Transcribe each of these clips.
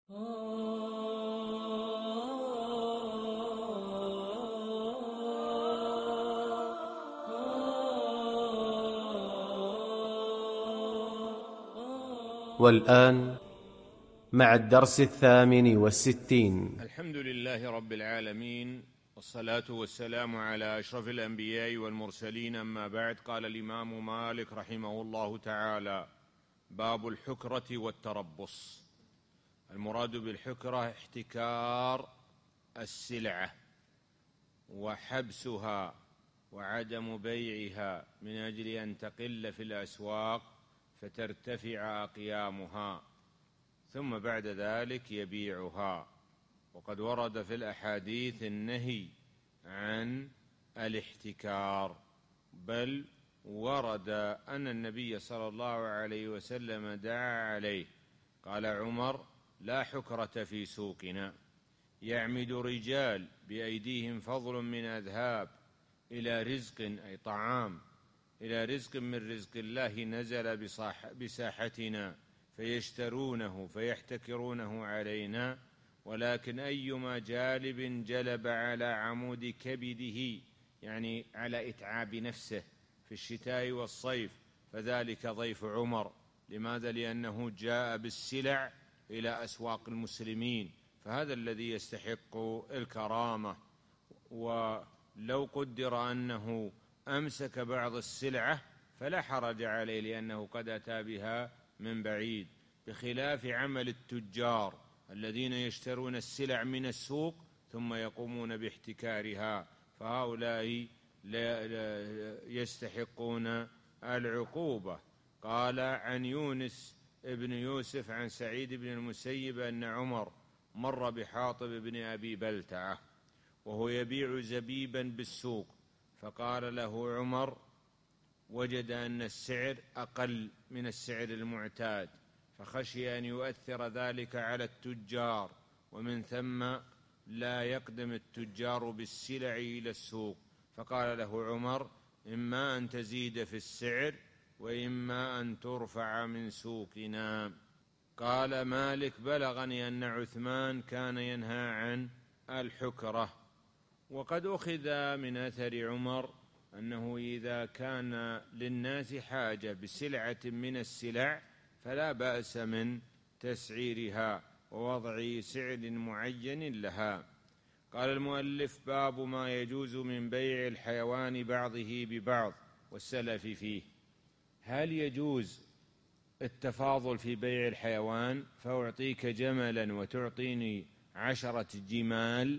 والآن مع الدرس 68. الحمد لله رب العالمين، والصلاة والسلام على أشرف الأنبياء والمرسلين، أما بعد. قال الإمام مالك رحمه الله تعالى: باب الحكرة والتربص. المراد بالحكرة احتكار السلعة وحبسها وعدم بيعها من أجل أن تقل في الأسواق فترتفع أقيامها، ثم بعد ذلك يبيعها. وقد ورد في الأحاديث النهي عن الاحتكار، بل ورد أن النبي صلى الله عليه وسلم دعا عليه. قال عمر: لا حكرة في سوقنا. يعمد رجال بأيديهم فضل من أذهاب إلى رزق، أي طعام، إلى رزق من رزق الله نزل بساحتنا فيشترونه فيحتكرونه علينا، ولكن أيما جالب جلب على عمود كبده، يعني على إتعاب نفسه في الشتاء والصيف، فذلك ضيف عمر. لماذا؟ لأنه جاء بالسلع إلى أسواق المسلمين، فهذا الذي يستحق الكرامة. ولو قدر أنه أمسك بعض السلعة فلا حرج عليه، لأنه قد أتى بها من بعيد، بخلاف عمل التجار الذين يشترون السلع من السوق ثم يقومون باحتكارها، فهؤلاء يستحقون العقوبة. قال عن يونس ابن يوسف عن سعيد بن المسيب أن عمر مر بحاطب بن أبي بلتعة وهو يبيع زبيبا بالسوق، فقال له عمر: وجد أن السعر أقل من السعر المعتاد، فخشي أن يؤثر ذلك على التجار، ومن ثم لا يقدم التجار بالسلع إلى السوق. فقال له عمر: إما أن تزيد في السعر وإما أن ترفع من سوقنا. قال مالك: بلغني أن عثمان كان ينهى عن الحكرة. وقد أخذ من أثر عمر أنه إذا كان للناس حاجة بسلعة من السلع فلا بأس من تسعيرها ووضع سعر معين لها. قال المؤلف: باب ما يجوز من بيع الحيوان بعضه ببعض والسلف فيه. هل يجوز التفاضل في بيع الحيوان، فأعطيك جملا وتعطيني 10 جمال؟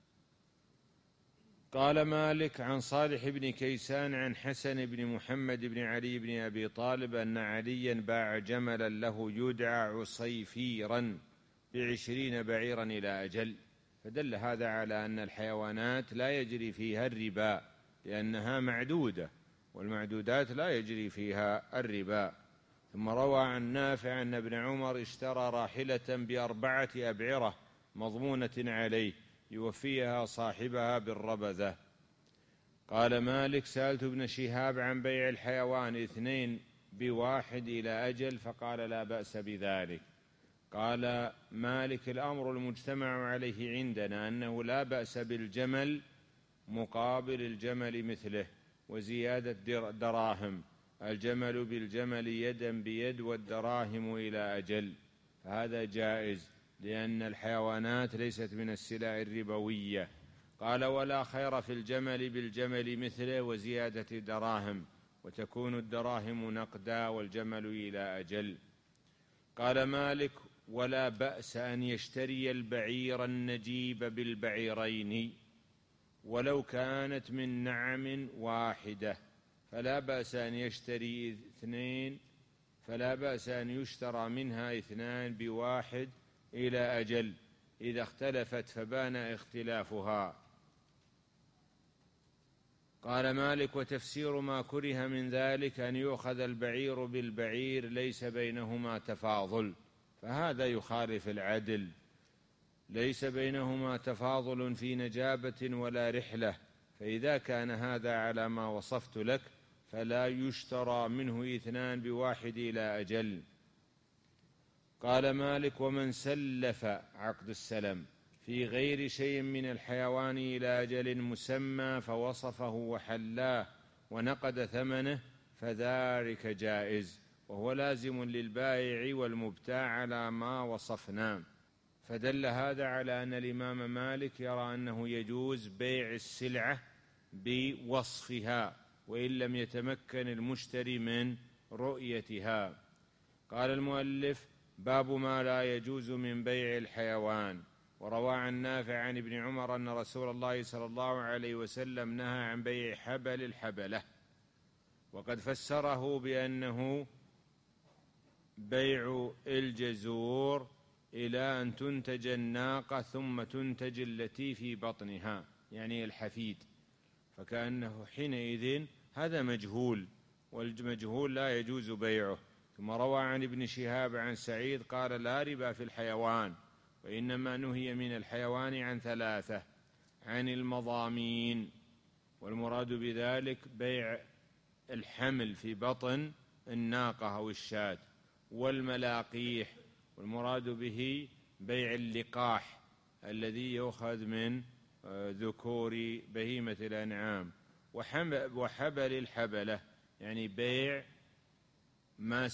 قال مالك عن صالح بن كيسان عن حسن بن محمد بن علي بن أبي طالب أن عليا باع جملا له يدعى عصيفيرا ب20 بعيرا إلى أجل. فدل هذا على أن الحيوانات لا يجري فيها الربا، لأنها معدودة، والمعدودات لا يجري فيها الربا. ثم روى عن نافع أن ابن عمر اشترى راحلة ب4 أبعرة مضمونة عليه يوفيها صاحبها بالربذة. قال مالك: سألت ابن شهاب عن بيع الحيوان 2 ب1 إلى أجل، فقال: لا بأس بذلك. قال مالك: الأمر المجتمع عليه عندنا أنه لا بأس بالجمل مقابل الجمل مثله وزيادة دراهم، الجمل بالجمل يدا بيد والدراهم إلى أجل، فهذا جائز، لأن الحيوانات ليست من السلع الربوية. قال: ولا خير في الجمل بالجمل مثله وزيادة دراهم، وتكون الدراهم نقدا والجمل إلى أجل. قال مالك: ولا بأس أن يشتري البعير النجيب بالبعيرين ولو كانت من نعم واحدة، فلا بأس أن يشتري 2، فلا بأس أن يشترى منها 2 ب1 إلى أجل إذا اختلفت فبان اختلافها. قال مالك: وتفسير ما كره من ذلك أن يؤخذ البعير بالبعير ليس بينهما تفاضل، فهذا يخالف العدل، ليس بينهما تفاضل في نجابة ولا رحلة، فإذا كان هذا على ما وصفت لك فلا يشترى منه 2 ب1 إلى أجل. قال مالك: ومن سلف عقد السلم في غير شيء من الحيوان إلى أجل مسمى فوصفه وحلاه ونقد ثمنه فذلك جائز، وهو لازم للبائع والمبتاع على ما وصفنا. فدل هذا على أن الإمام مالك يرى أنه يجوز بيع السلعة بوصفها وإن لم يتمكن المشتري من رؤيتها. قال المؤلف: باب ما لا يجوز من بيع الحيوان. وروى عن نافع عن ابن عمر أن رسول الله صلى الله عليه وسلم نهى عن بيع حبل الحبلة، وقد فسره بأنه بيع الجزور إلى أن تنتج الناقة ثم تنتج التي في بطنها، يعني الحفيد، فكأنه حينئذ هذا مجهول، والمجهول لا يجوز بيعه. ثم روى عن ابن شهاب عن سعيد قال: لا ربا في الحيوان، وإنما نهي من الحيوان عن ثلاثة: عن المضامين، والمراد بذلك بيع الحمل في بطن الناقة أو الشاة، والملاقيح، والمراد به بيع اللقاح الذي يؤخذ من ذكور بهيمة الأنعام، وحبل الحبلة، يعني بيع ما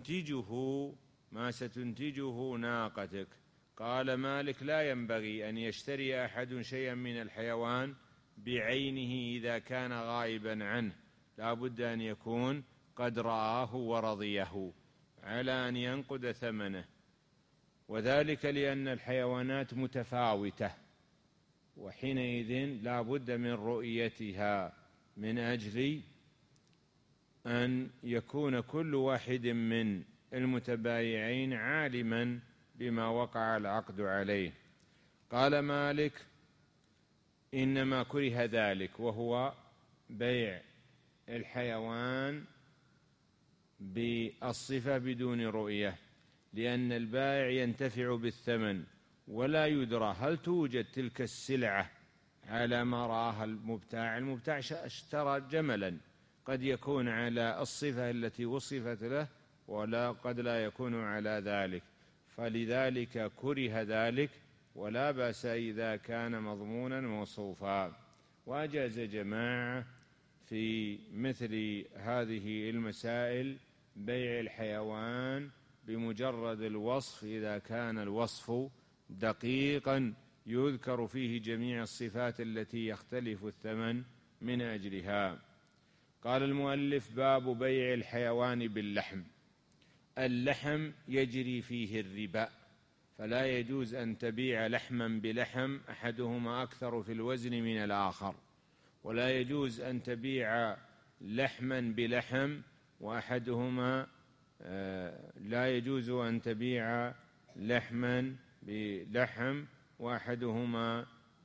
ستنتجه ناقتك. قال مالك: لا ينبغي أن يشتري أحد شيئا من الحيوان بعينه إذا كان غائبا عنه، لا بد أن يكون قد رآه ورضيه على أن ينقد ثمنه، وذلك لأن الحيوانات متفاوتة، وحينئذ لا بد من رؤيتها من أجل أن يكون كل واحد من المتبايعين عالما بما وقع العقد عليه. قال مالك: إنما كره ذلك، وهو بيع الحيوان بالصفة بدون رؤية، لأن البائع ينتفع بالثمن ولا يدرى هل توجد تلك السلعة على ما رآها المبتاع. المبتاع اشترى جملا، قد يكون على الصفة التي وصفت له ولا قد لا يكون على ذلك، فلذلك كره ذلك، ولا بأس إذا كان مضمونا موصوفا. وأجاز جماعة في مثل هذه المسائل بيع الحيوان بمجرد الوصف إذا كان الوصف دقيقا يذكر فيه جميع الصفات التي يختلف الثمن من أجلها. قال المؤلف: باب بيع الحيوان باللحم. اللحم يجري فيه الربا، فلا يجوز أن تبيع لحما بلحم أحدهما أكثر في الوزن من الآخر، ولا يجوز أن تبيع لحما بلحم وأحدهما لا يجوز أن تبيع لحما بلحم وأحدهما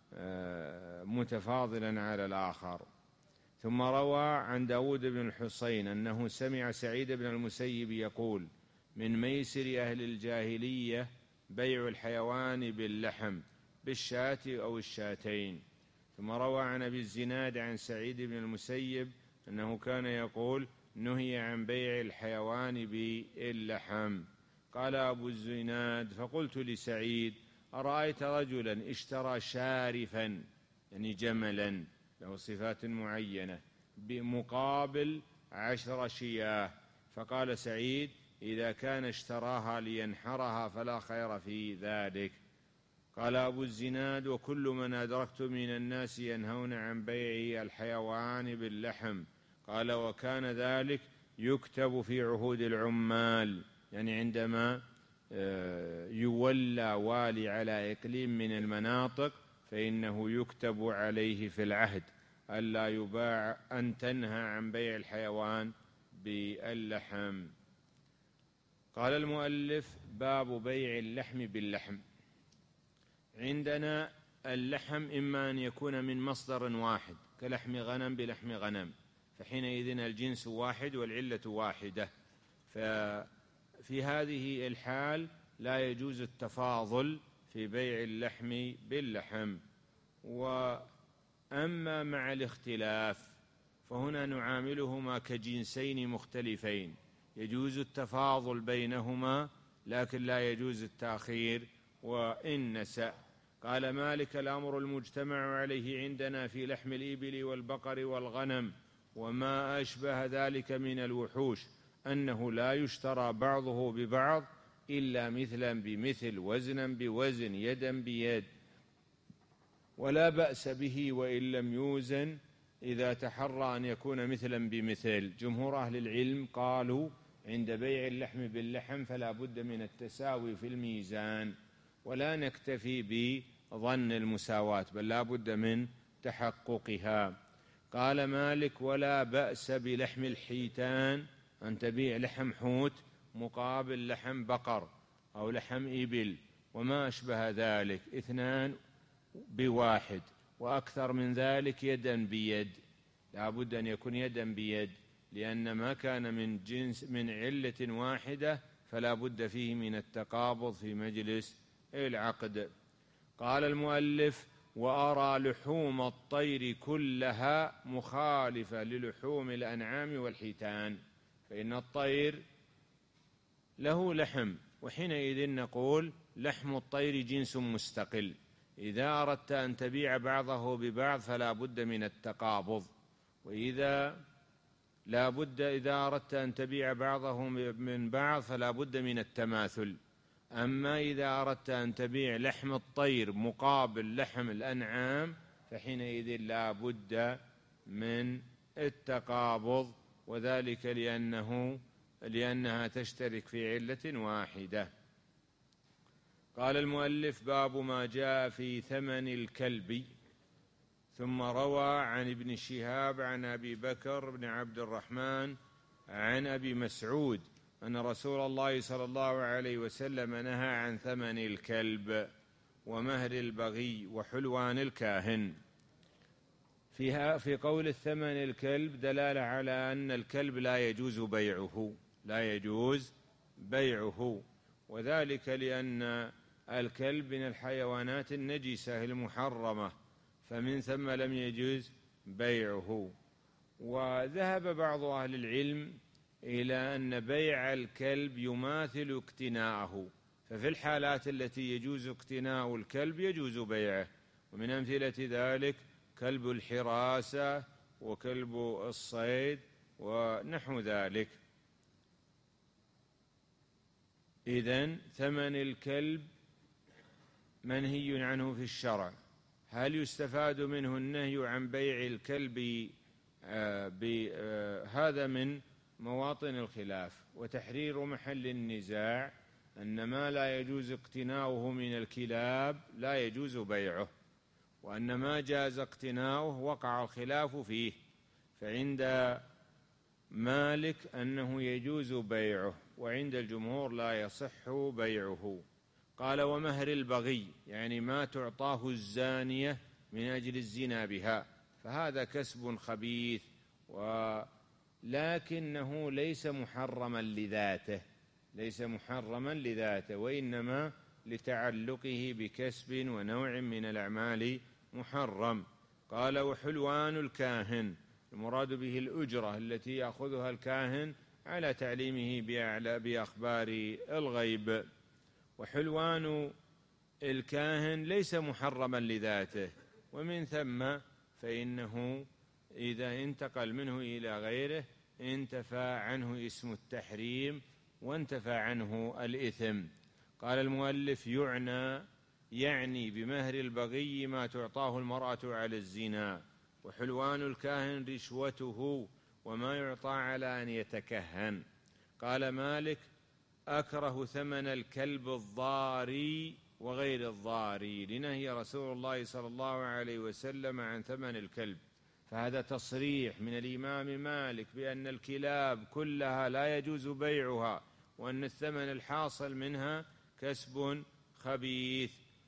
متفاضلا على الآخر. ثم روى عن داود بن الحصين أنه سمع سعيد بن المسيب يقول: من ميسر أهل الجاهلية بيع الحيوان باللحم بالشاة أو الشاتين. ثم روى عن أبي الزناد عن سعيد بن المسيب أنه كان يقول: نهي عن بيع الحيوان باللحم. قال أبو الزناد: فقلت لسعيد: أرأيت رجلا اشترى شارفا، يعني جملا له صفات معينة، بمقابل 10 شياه؟ فقال سعيد: إذا كان اشتراها لينحرها فلا خير في ذلك. قال أبو الزناد: وكل من أدركت من الناس ينهون عن بيع الحيوان باللحم. قال: وكان ذلك يكتب في عهود العمال، يعني عندما يولى والي على إقليم من المناطق فإنه يكتب عليه في العهد ألا يباع، أن تنهى عن بيع الحيوان باللحم. قال المؤلف: باب بيع اللحم باللحم. عندنا اللحم إما أن يكون من مصدر واحد كلحم غنم بلحم غنم، فحينئذ الجنس واحد والعلة واحدة، ففي هذه الحال لا يجوز التفاضل في بيع اللحم باللحم. وأما مع الاختلاف فهنا نعاملهما كجنسين مختلفين، يجوز التفاضل بينهما لكن لا يجوز التأخير وإن نسى. قال مالك: الأمر المجتمع عليه عندنا في لحم الإبل والبقر والغنم وما أشبه ذلك من الوحوش أنه لا يشترى بعضه ببعض إلا مثلا بمثل، وزنا بوزن، يدا بيد، ولا بأس به وإن لم يوزن إذا تحرى أن يكون مثلا بمثل. جمهور أهل العلم قالوا عند بيع اللحم باللحم فلا بد من التساوي في الميزان، ولا نكتفي بظن المساواة بل لا بد من تحققها. قال مالك: ولا بأس بلحم الحيتان، أن تبيع لحم حوت مقابل لحم بقر أو لحم إبل وما أشبه ذلك، 2 بواحد وأكثر من ذلك يدا بيد. لا بد أن يكون يدا بيد، لأن ما كان من جنس من علة واحدة فلا بد فيه من التقابض في مجلس العقد. قال المؤلف: وأرى لحوم الطير كلها مخالفة للحوم الأنعام والحيتان، فإن الطير له لحم، وحينئذ نقول لحم الطير جنس مستقل. إذا أردت أن تبيع بعضه ببعض فلا بد من التقابض، إذا أردت أن تبيع بعضه من بعض فلا بد من التماثل. أما إذا أردت أن تبيع لحم الطير مقابل لحم الأنعام فحينئذ لا بد من التقابض، وذلك لأنها تشترك في علة واحدة. قال المؤلف: باب ما جاء في ثمن الكلب. ثم روى عن ابن شهاب عن أبي بكر بن عبد الرحمن عن أبي مسعود أن رسول الله صلى الله عليه وسلم نهى عن ثمن الكلب ومهر البغي وحلوان الكاهن. في قول الثمن الكلب دلالة على أن الكلب لا يجوز بيعه، وذلك لأن الكلب من الحيوانات النجسة المحرمة، فمن ثم لم يجوز بيعه. وذهب بعض أهل العلم إلى أن بيع الكلب يماثل اقتناءه، ففي الحالات التي يجوز اقتناء الكلب يجوز بيعه، ومن أمثلة ذلك كلب الحراسة وكلب الصيد ونحو ذلك. إذن ثمن الكلب منهي عنه في الشرع. هل يستفاد منه النهي عن بيع الكلب؟ هذا من مواطن الخلاف، وتحرير محل النزاع أن ما لا يجوز اقتناؤه من الكلاب لا يجوز بيعه، وأن ما جاز اقتناؤه وقع الخلاف فيه، فعند مالك أنه يجوز بيعه، وعند الجمهور لا يصح بيعه. قال: ومهر البغي، يعني ما تعطاه الزانية من أجل الزنا بها، فهذا كسب خبيث، ولكنه ليس محرما لذاته، وإنما لتعلقه بكسب ونوع من الأعمال محرم. قال: وحلوان الكاهن، المراد به الأجرة التي يأخذها الكاهن على تعليمه بأخبار الغيب. وحلوان الكاهن ليس محرما لذاته، ومن ثم فإنه إذا انتقل منه إلى غيره انتفى عنه اسم التحريم وانتفى عنه الإثم. قال المؤلف: يعني بمهر البغي ما تعطاه المرأة على الزنا، وحلوان الكاهن رشوته وما يعطى على أن يتكهن. قال مالك: أكره ثمن الكلب الضاري وغير الضاري، لنهي رسول الله صلى الله عليه وسلم عن ثمن الكلب، فهذا تصريح من الإمام مالك بأن الكلاب كلها لا يجوز بيعها، وأن الثمن الحاصل منها كسب خبيث.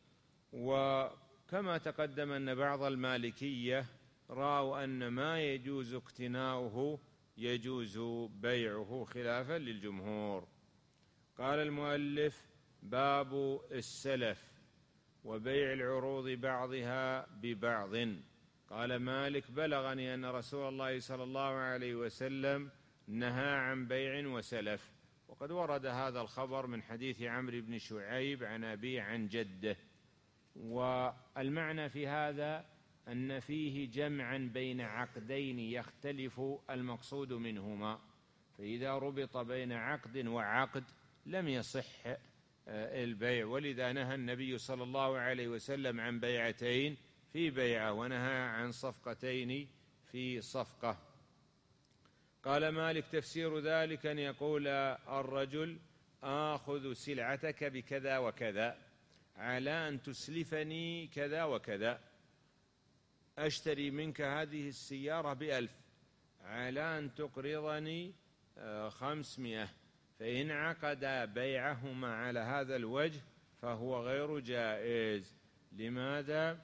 وكما تقدم أن بعض المالكية رأوا أن ما يجوز اقتناؤه يجوز بيعه خلافا للجمهور. قال المؤلف: باب السلف وبيع العروض بعضها ببعض. قال مالك: بلغني أن رسول الله صلى الله عليه وسلم نهى عن بيع وسلف، وقد ورد هذا الخبر من حديث عمرو بن شعيب عن أبيه عن جده. والمعنى في هذا أن فيه جمعا بين عقدين يختلف المقصود منهما، فإذا ربط بين عقد وعقد لم يصح البيع، ولذا نهى النبي صلى الله عليه وسلم عن بيعتين في بيعة، ونهى عن صفقتين في صفقة. قال مالك: تفسير ذلك أن يقول الرجل: آخذ سلعتك بكذا وكذا على أن تسلفني كذا وكذا، أشتري منك هذه السيارة ب1,000 على أن تقرضني 500. فإن عقد بيعهما على هذا الوجه فهو غير جائز. لماذا؟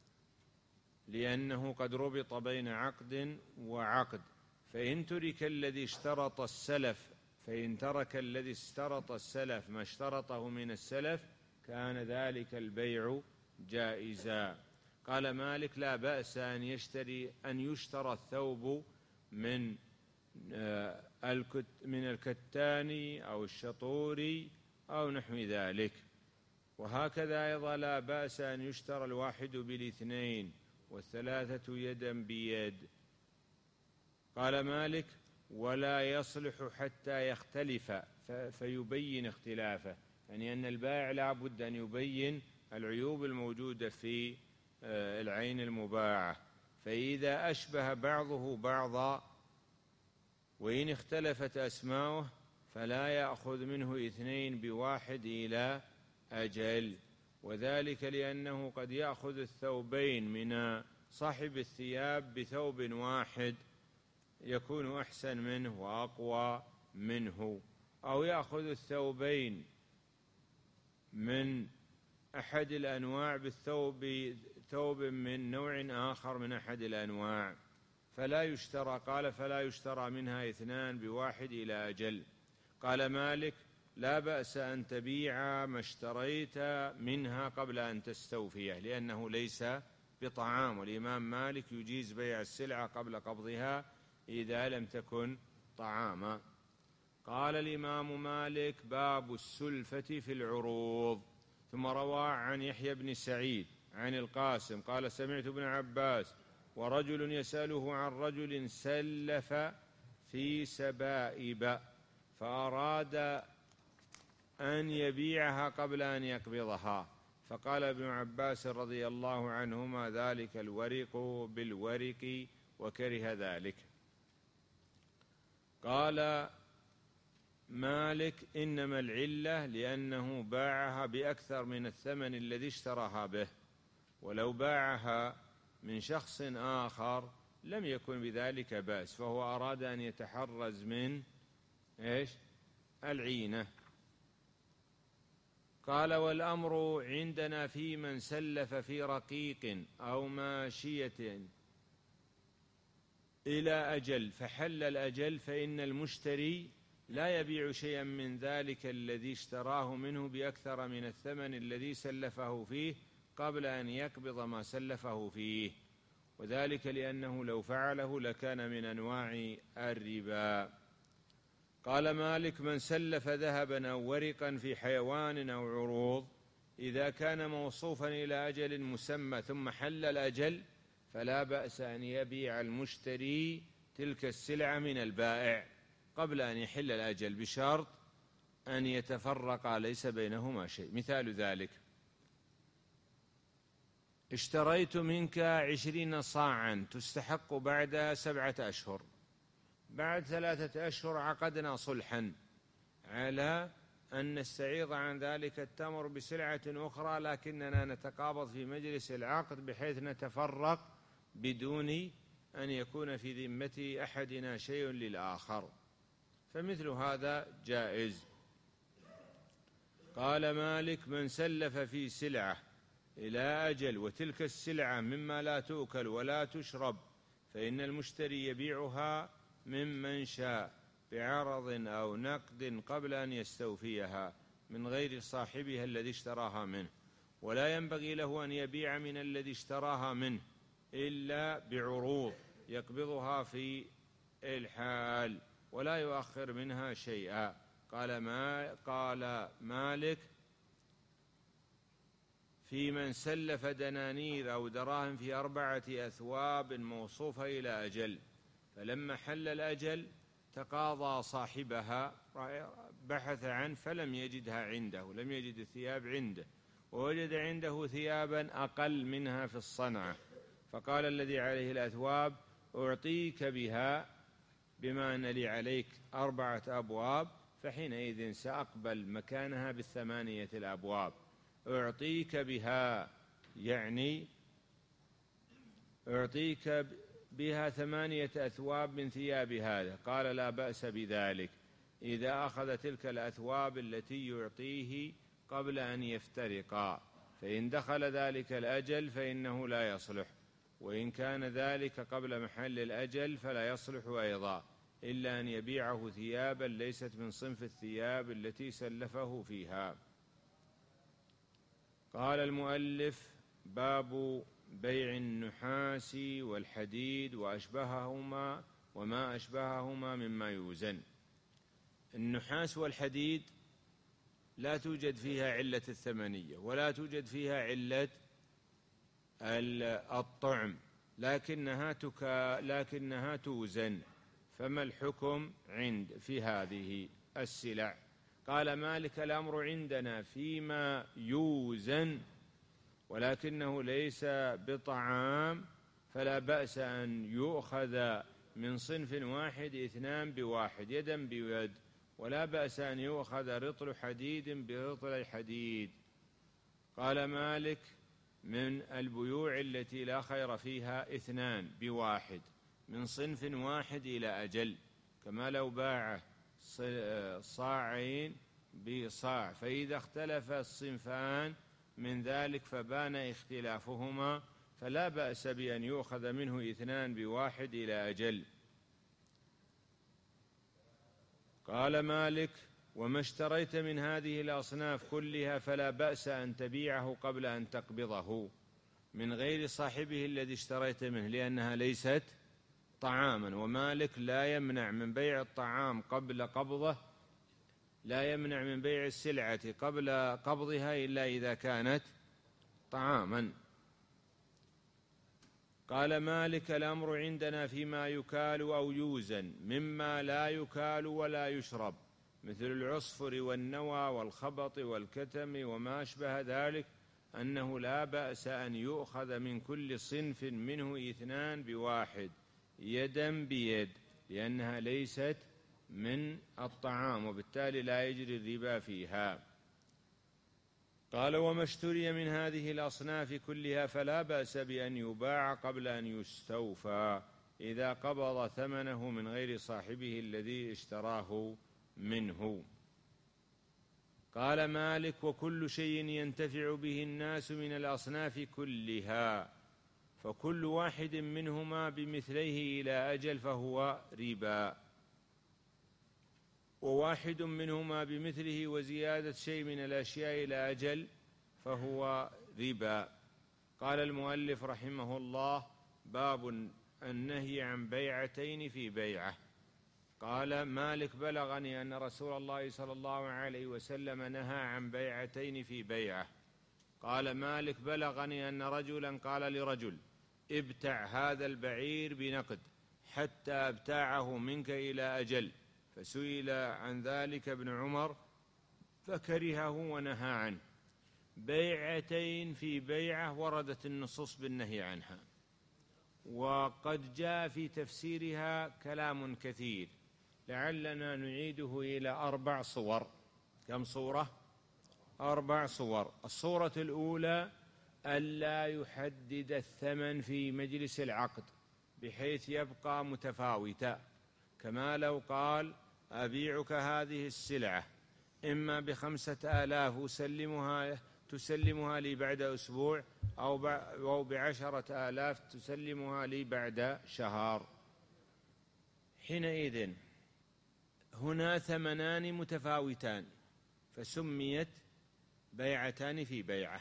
لأنه قد ربط بين عقد وعقد، فإن ترك الذي اشترط السلف، فإن ترك الذي اشترط السلف ما اشترطه من السلف كان ذلك البيع جائزا. قال مالك: لا بأس أن يشترى الثوب من الكتان أو الشطور أو نحو ذلك. وهكذا أيضا لا بأس أن يشترى الواحد بالاثنين والثلاثة يدا بيد. قال مالك: ولا يصلح حتى يختلف فيبين اختلافه، يعني أن البائع لا بد أن يبين العيوب الموجودة في العين المباعة، فإذا أشبه بعضه بعضا وإن اختلفت أسماؤه فلا يأخذ منه 2 بواحد إلى أجل، وذلك لأنه قد يأخذ الثوبين من صاحب الثياب بثوب واحد يكون أحسن منه وأقوى منه، أو يأخذ الثوبين من أحد الأنواع ثوب من نوع آخر من أحد الأنواع فلا يشترى. قال: فلا يشترى منها 2 بواحد إلى أجل. قال مالك: لا بأس أن تبيع ما اشتريت منها قبل أن تستوفيه، لأنه ليس بطعام، والإمام مالك يجيز بيع السلعة قبل قبضها إذا لم تكن طعاما. قال الإمام مالك: باب السلفة في العروض. ثم روى عن يحيى بن سعيد عن القاسم قال: سمعت ابن عباس ورجل يسأله عن رجل سلف في سبائب فأراد أن يبيعها قبل أن يقبضها، فقال ابن عباس رضي الله عنهما: ذلك الورق بالورق، وكره ذلك. قال مالك: إنما العلة لأنه باعها بأكثر من الثمن الذي اشتراها به، ولو باعها من شخص آخر لم يكن بذلك بأس، فهو أراد أن يتحرز من العينة. قال: والأمر عندنا في من سلف في رقيق أو ماشية إلى أجل فحل الأجل، فإن المشتري لا يبيع شيئا من ذلك الذي اشتراه منه بأكثر من الثمن الذي سلفه فيه قبل أن يقبض ما سلفه فيه، وذلك لأنه لو فعله لكان من أنواع الربا. قال مالك: من سلف ذهبا أو ورقا في حيوان أو عروض إذا كان موصوفا إلى أجل مسمى ثم حل الأجل فلا بأس أن يبيع المشتري تلك السلعة من البائع قبل أن يحل الأجل، بشرط أن يتفرق ليس بينهما شيء. مثال ذلك: اشتريت منك 20 صاعا تستحق بعد 7 أشهر، بعد 3 أشهر عقدنا صلحا على أن نستعيض عن ذلك التمر بسلعة أخرى، لكننا نتقابض في مجلس العقد بحيث نتفرق بدون أن يكون في ذمة أحدنا شيء للآخر، فمثل هذا جائز. قال مالك: من سلف في سلعة إلى أجل وتلك السلعة مما لا تؤكل ولا تشرب فإن المشتري يبيعها ممن شاء بعرض أو نقد قبل أن يستوفيها من غير صاحبها الذي اشتراها منه، ولا ينبغي له أن يبيع من الذي اشتراها منه إلا بعروض يقبضها في الحال ولا يؤخر منها شيئا. قال مالك في من سلف دنانير أو دراهم في 4 أثواب موصوفة إلى أجل، فلما حل الأجل تقاضى صاحبها، بحث عنه فلم يجدها عنده، لم يجد الثياب عنده، ووجد عنده ثيابا أقل منها في الصنعة، فقال الذي عليه الأثواب أعطيك بها بما أن لي عليك 4 أبواب، فحينئذ سأقبل مكانها ب8 الأبواب. أعطيك بها يعني أعطيك بها 8 أثواب من ثياب هذا. قال لا بأس بذلك إذا أخذ تلك الأثواب التي يعطيه قبل أن يفترقا، فإن دخل ذلك الأجل فإنه لا يصلح، وإن كان ذلك قبل محل الأجل فلا يصلح أيضا، إلا أن يبيعه ثيابا ليست من صنف الثياب التي سلفه فيها. قال المؤلف: باب بيع النحاس والحديد وأشبههما وما أشبههما مما يوزن. النحاس والحديد لا توجد فيها علة الثمنية ولا توجد فيها علة الطعم، لكنها توزن. فما الحكم في هذه السلع؟ قال مالك: الأمر عندنا فيما يوزن ولكنه ليس بطعام، فلا بأس أن يؤخذ من صنف واحد 2 بواحد يدا بيد، ولا بأس أن يؤخذ رطل حديد برطل حديد. قال مالك: من البيوع التي لا خير فيها 2 بواحد من صنف واحد إلى أجل، كما لو باع صاعين بصاع، فإذا اختلف الصنفان من ذلك فبان اختلافهما فلا بأس بأن يؤخذ منه 2 بواحد إلى أجل. قال مالك: وما اشتريت من هذه الأصناف كلها فلا بأس أن تبيعه قبل أن تقبضه من غير صاحبه الذي اشتريت منه، لأنها ليست طعاما، ومالك لا يمنع من بيع الطعام قبل قبضه، لا يمنع من بيع السلعة قبل قبضها إلا إذا كانت طعاما. قال مالك: الأمر عندنا فيما يكال أو يوزن مما لا يكال ولا يشرب، مثل العصفر والنوى والخبط والكتم وما أشبه ذلك، أنه لا بأس أن يؤخذ من كل صنف منه 2 بواحد يدا بيد، لأنها ليست من الطعام، وبالتالي لا يجري الربا فيها. قال: وما اشتري من هذه الأصناف كلها فلا بأس بأن يباع قبل أن يستوفى إذا قبض ثمنه من غير صاحبه الذي اشتراه منه. قال مالك: وكل شيء ينتفع به الناس من الأصناف كلها فكل واحد منهما بمثليه إلى أجل فهو ربا، وواحد منهما بمثله وزيادة شيء من الأشياء إلى أجل فهو ربا. قال المؤلف رحمه الله: باب النهي عن بيعتين في بيعة. قال مالك: بلغني أن رسول الله صلى الله عليه وسلم نهى عن بيعتين في بيعة. قال مالك: بلغني أن رجلا قال لرجل: ابتع هذا البعير بنقد حتى ابتاعه منك إلى أجل، فسئل عن ذلك ابن عمر فكرهه ونهى عنه. بيعتين في بيعة وردت النصوص بالنهي عنها، وقد جاء في تفسيرها كلام كثير، لعلنا نعيده إلى 4 صور. كم صورة؟ 4 صور. الصورة الأولى: ألا يحدد الثمن في مجلس العقد بحيث يبقى متفاوتا، كما لو قال: أبيعك هذه السلعة إما ب5,000 تسلمها لي بعد أسبوع، أو ب10,000 تسلمها لي بعد شهر. حينئذ هنا ثمنان متفاوتان فسميت بيعتان في بيعة.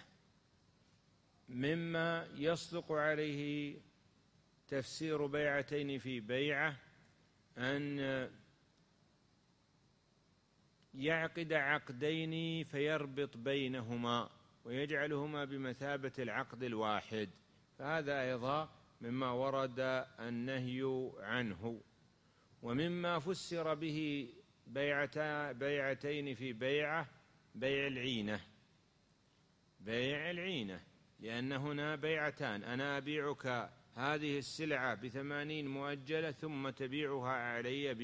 مما يصدق عليه تفسير بيعتين في بيعة أن يعقد عقدين فيربط بينهما ويجعلهما بمثابة العقد الواحد، فهذا أيضا مما ورد النهي عنه. ومما فسر به بيعتين في بيعة بيع العينة، لأن هنا بيعتان، أنا أبيعك هذه السلعة ب80 مؤجلة ثم تبيعها علي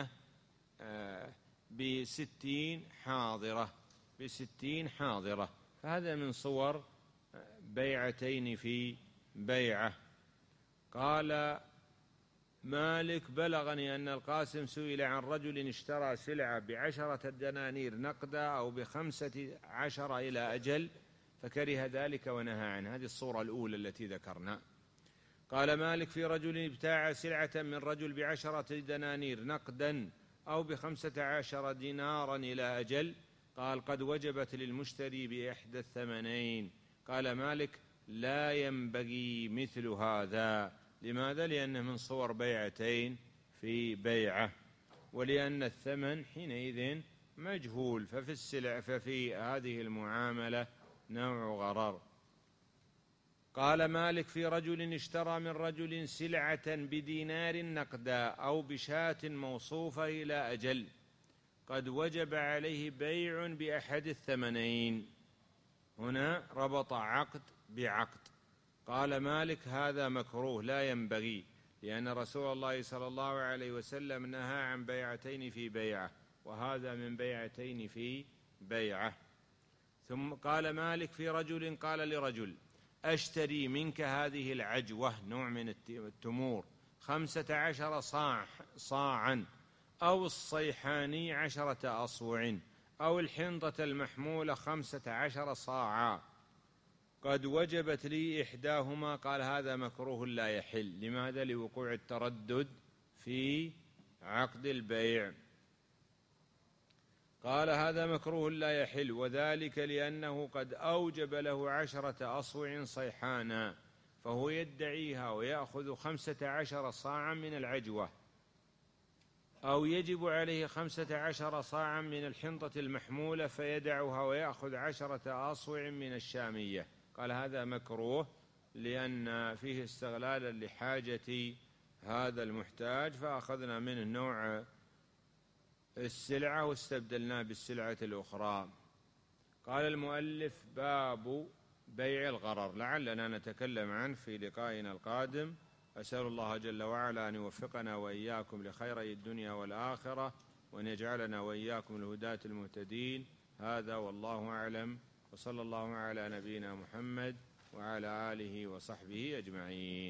ب60 حاضرة، فهذا من صور بيعتين في بيعة. قال مالك بلغني أن القاسم سئل عن رجل اشترى سلعة ب10 دنانير نقدا أو ب15 إلى أجل فكره ذلك ونهى عنه. هذه الصورة الأولى التي ذكرنا. قال مالك في رجل ابتاع سلعة من رجل ب10 دنانير نقدا أو ب15 دينارا إلى أجل، قال قد وجبت للمشتري بإحدى الثمنين. قال مالك لا ينبغي مثل هذا. لماذا؟ لأنه من صور بيعتين في بيعة، ولأن الثمن حينئذ مجهول، ففي هذه المعاملة نوع غرر. قال مالك في رجل اشترى من رجل سلعة بدينار نقدا أو بشاة موصوفة إلى أجل قد وجب عليه بيع بأحد الثمنين. هنا ربط عقد بعقد. قال مالك هذا مكروه لا ينبغي، لأن رسول الله صلى الله عليه وسلم نهى عن بيعتين في بيعة، وهذا من بيعتين في بيعة. ثم قال مالك في رجل قال لرجل أشتري منك هذه العجوة، نوع من التمور، 15 صاعا أو الصيحاني 10 أصوع أو الحنطة المحمولة 15 صاعا، قد وجبت لي إحداهما. قال هذا مكروه لا يحل. لماذا؟ لوقوع التردد في عقد البيع. قال هذا مكروه لا يحل، وذلك لأنه قد أوجب له 10 أصوع صيحانا، فهو يدعيها ويأخذ 15 صاعا من العجوة، أو يجب عليه 15 صاعا من الحنطة المحمولة فيدعها ويأخذ 10 أصوع من الشامية. قال هذا مكروه لأن فيه استغلالا لحاجة هذا المحتاج، فأخذنا منه نوع السلعة واستبدلناه بالسلعة الأخرى. قال المؤلف باب بيع الغرر، لعلنا نتكلم عنه في لقائنا القادم. أسأل الله جل وعلا أن يوفقنا وإياكم لخيري الدنيا والآخرة، وأن يجعلنا وإياكم الهداة المهتدين. هذا والله أعلم، وصلى الله على نبينا محمد وعلى آله وصحبه أجمعين.